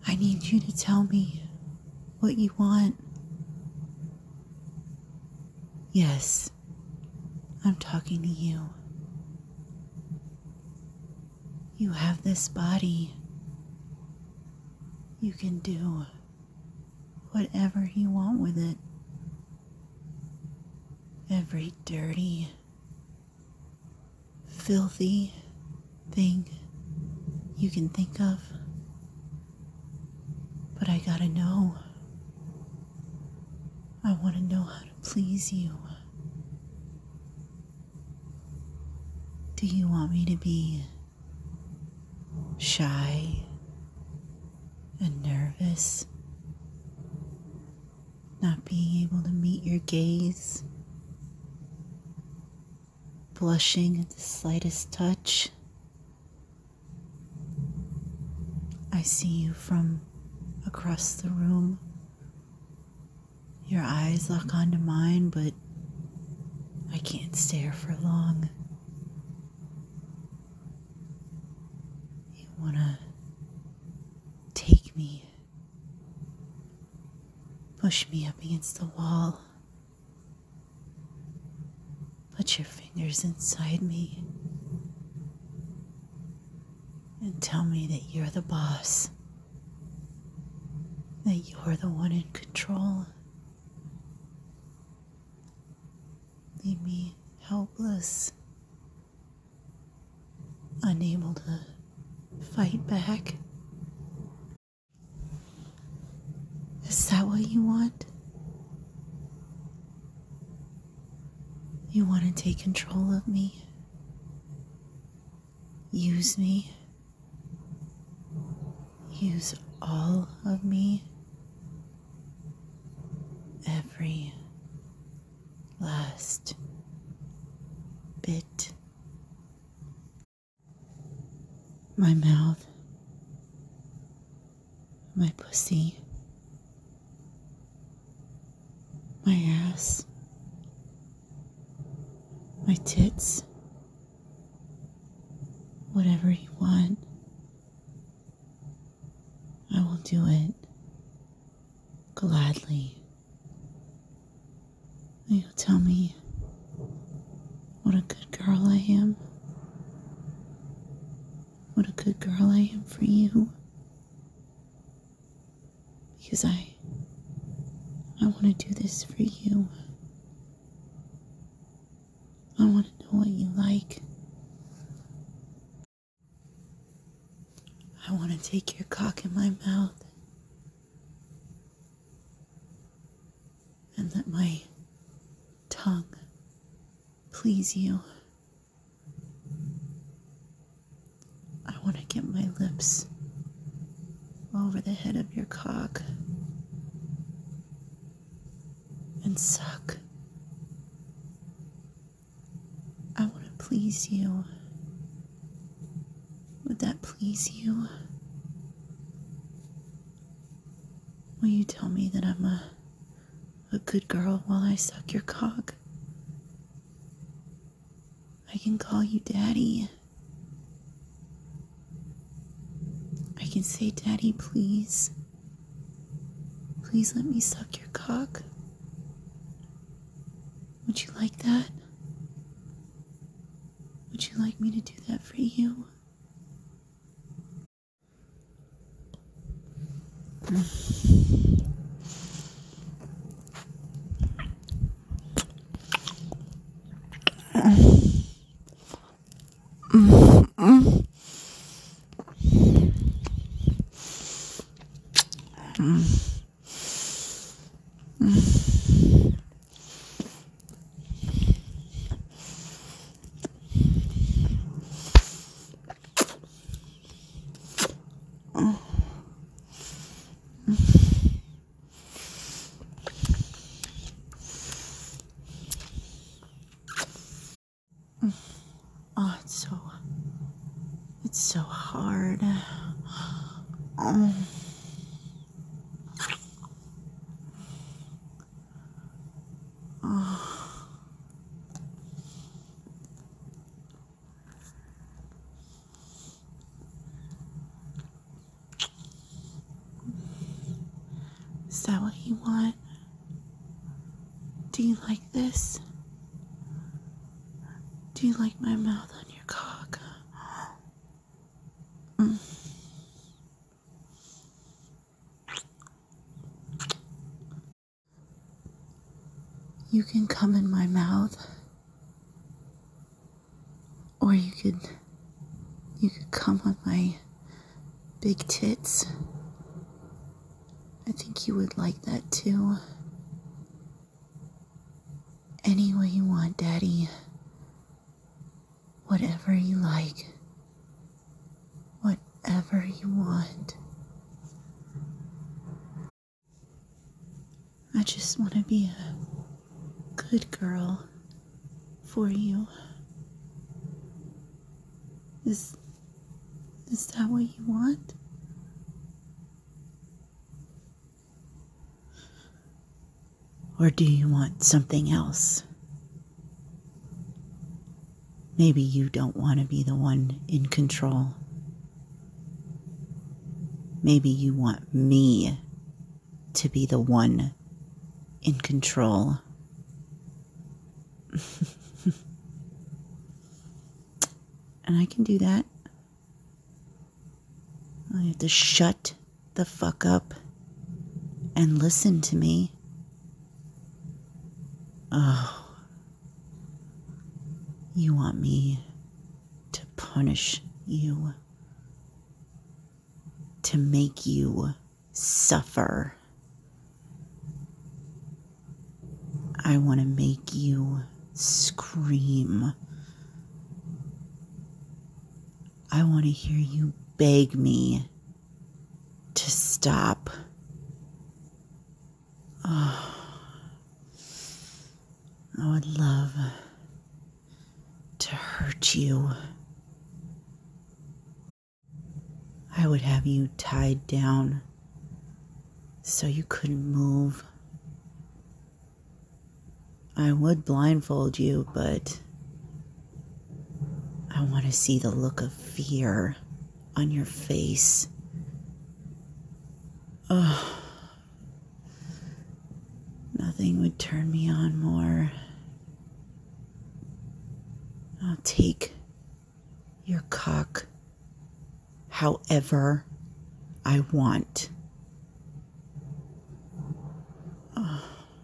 I need you to tell me what you want. Yes, I'm talking to you. You have this body. You can do whatever you want with it. Every dirty, filthy thing you can think of. But I gotta know. I want to know how to please you. Do you want me to be shy and nervous? Not being able to meet your gaze? Blushing at the slightest touch? I see you from across the room. Your eyes lock onto mine, but I can't stare for long. You wanna take me, push me up against the wall, put your fingers inside me, and tell me that you're the boss, that you're the one in control. Leave me helpless, unable to fight back. Is that what you want? You want to take control of me? Use me? Use all of me? Every last bit. My mouth, my pussy, my ass, my tits, whatever you want, I will do it gladly. You'll tell me what a good girl I am. What a good girl I am for you. Because I want to do this for you. I want to know what you like. I want to take your cock in my mouth and let my tongue please you. I want to get my lips over the head of your cock and suck. I want to please you. Would that please you? Will you tell me that I'm a good girl while I suck your cock? I can call you Daddy. I can say, Daddy, please. Please let me suck your cock. Would you like that? Would you like me to do that for you? Oh, it's so hard. Oh. that what you want? Do you like this? Do you like my mouth on your cock? You can come in my mouth, or you could come on my big tits. I think you would like that too. Any way you want, Daddy. Whatever you like. Whatever you want. I just want to be a good girl for you. Is that what you want? Or do you want something else? Maybe you don't want to be the one in control. Maybe you want me to be the one in control. And I can do that. I have to shut the fuck up and listen to me. Oh, you want me to punish you, to make you suffer. I want to make you scream. I want to hear you beg me to stop. Oh, I would love to hurt you. I would have you tied down so you couldn't move. I would blindfold you, but I want to see the look of fear on your face. Oh, nothing would turn me on more. I'll take your cock however I want. Oh.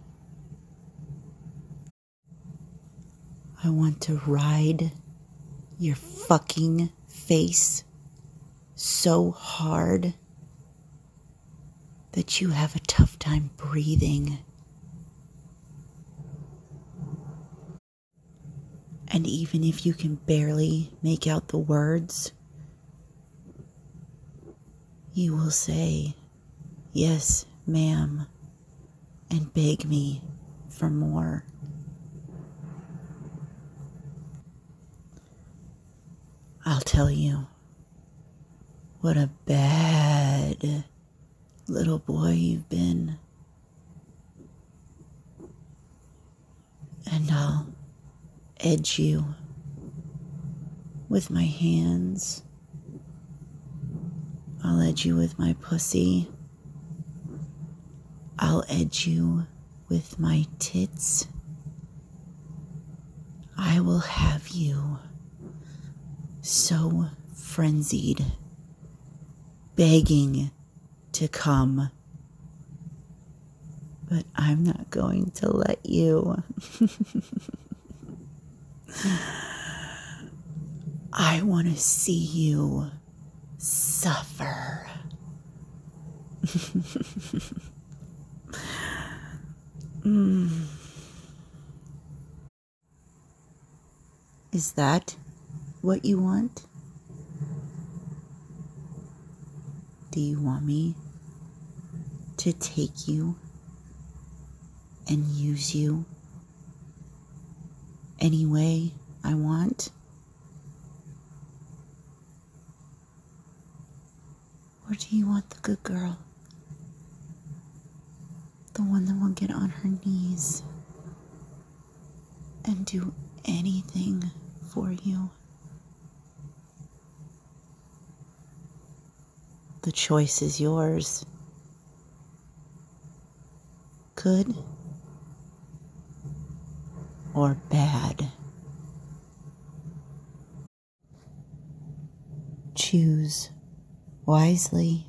I want to ride your fucking face so hard that you have a tough time breathing. And even if you can barely make out the words, you will say, "Yes, ma'am," and beg me for more. I'll tell you what a bad little boy you've been. And I'll edge you with my hands. I'll edge you with my pussy. I'll edge you with my tits. I will have you so frenzied, begging to come. But I'm not going to let you. I want to see you suffer. Is that what you want? Do you want me to take you and use you any way I want? Or do you want the good girl? The one that will get on her knees and do anything for you? The choice is yours. good or bad. Choose wisely